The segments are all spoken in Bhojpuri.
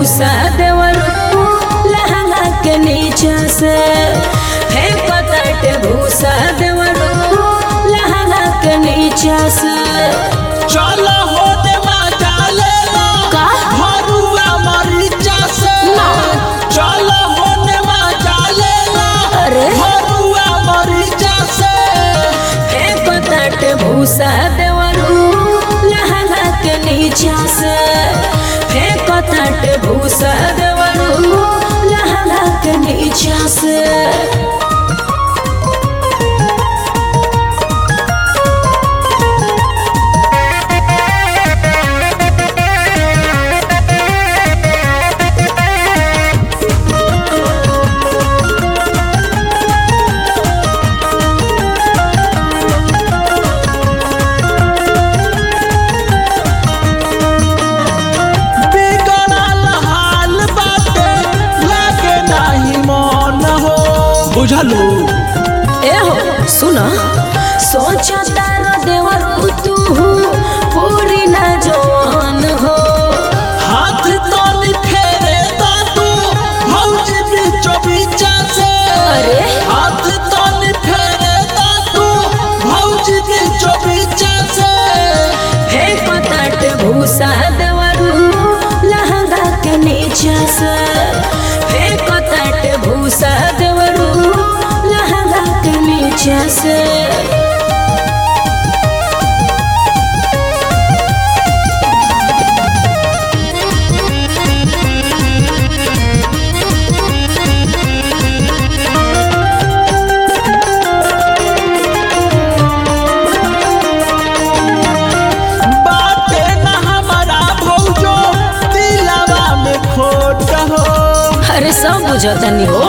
भूसा देवरू लहंगा के नीचे से फेंकताटे भूसा देवरू लहंगा के नीचे से। चल हो दे मजा ले लो का भरुआ मरीचा से ना चल हो दे मजा ले लो अरे भरुआ मरीचा से फेंकताटे भूसा देवरू लहंगा के नीचे से फेंकताटे भूसा देवरू लहंगा के नीचे से। बुझलू एहो सुना सोचा तारा देवरू तू पूरी न जवान हो हाथ तो फेरे तो तू भौजी बीचो बीचा से अरे हाथ तो फेरे तो तू भौजी बीचो बीचा से फेंकताटे भूसा देवरू लहंगा के नीचे से फेंकताटे भूसा देवरू लहंगा के नीचे से। बाटे ना हमारा भौजो दिलवा में खोट हो अरे सब बुझतनी हो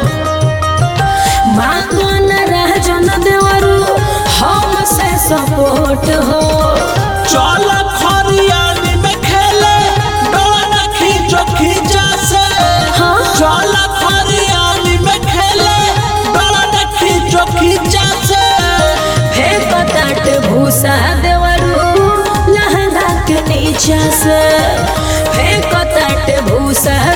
मांगो न रह जन देवरू हमसे सपोर्ट हो चल खरियानी में खेले डोना खींचो खींचा से हाँ चल खरियानी में खेले डोना खींचो खींचा से फेंकताटे भूसा देवरू लहंगा के नीचे से फेंकताटे भूसा